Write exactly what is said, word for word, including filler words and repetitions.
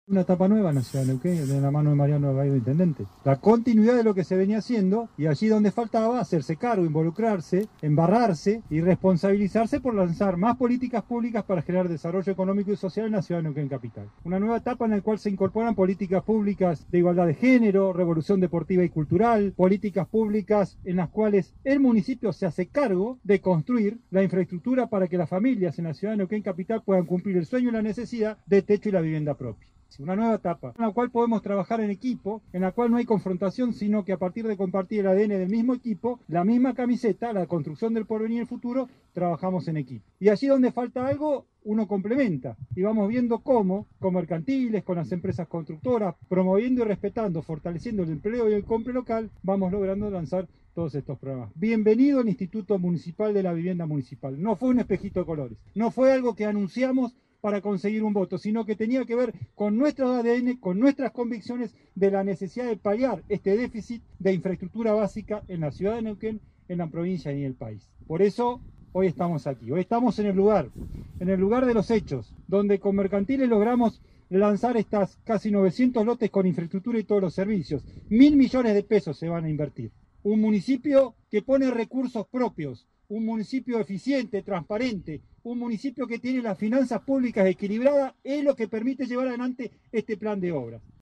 Una etapa nueva en la ciudad de Neuquén, de la mano de Mariano Gaido, intendente. La continuidad de lo que se venía haciendo, y allí donde faltaba, hacerse cargo, involucrarse, embarrarse y responsabilizarse por lanzar más políticas públicas para generar desarrollo económico y social en la ciudad de Neuquén capital. Una nueva etapa en la cual se incorporan políticas públicas de igualdad de género, revolución deportiva y cultural, políticas públicas en las cuales el municipio se hace cargo de construir la infraestructura para que las familias en la ciudad de Neuquén capital puedan cumplir el sueño y la necesidad de techo y la vivienda propia. Una nueva etapa en la cual podemos trabajar en equipo, en la cual no hay confrontación, sino que a partir de compartir el A D N del mismo equipo, la misma camiseta, la construcción del porvenir y el futuro, trabajamos en equipo. Y allí donde falta algo, uno complementa y vamos viendo cómo, con mercantiles, con las empresas constructoras, promoviendo y respetando, fortaleciendo el empleo y el compre local, vamos logrando lanzar todos estos programas. Bienvenido al Instituto Municipal de la Vivienda Municipal. No fue un espejito de colores, no fue algo que anunciamos para conseguir un voto, sino que tenía que ver con nuestro A D N, con nuestras convicciones de la necesidad de paliar este déficit de infraestructura básica en la ciudad de Neuquén, en la provincia y en el país. Por eso hoy estamos aquí, hoy estamos en el lugar, en el lugar de los hechos, donde con mercantiles logramos lanzar estas casi novecientos lotes con infraestructura y todos los servicios. Mil millones de pesos se van a invertir. Un municipio que pone recursos propios, un municipio eficiente, transparente, un municipio que tiene las finanzas públicas equilibradas, es lo que permite llevar adelante este plan de obras.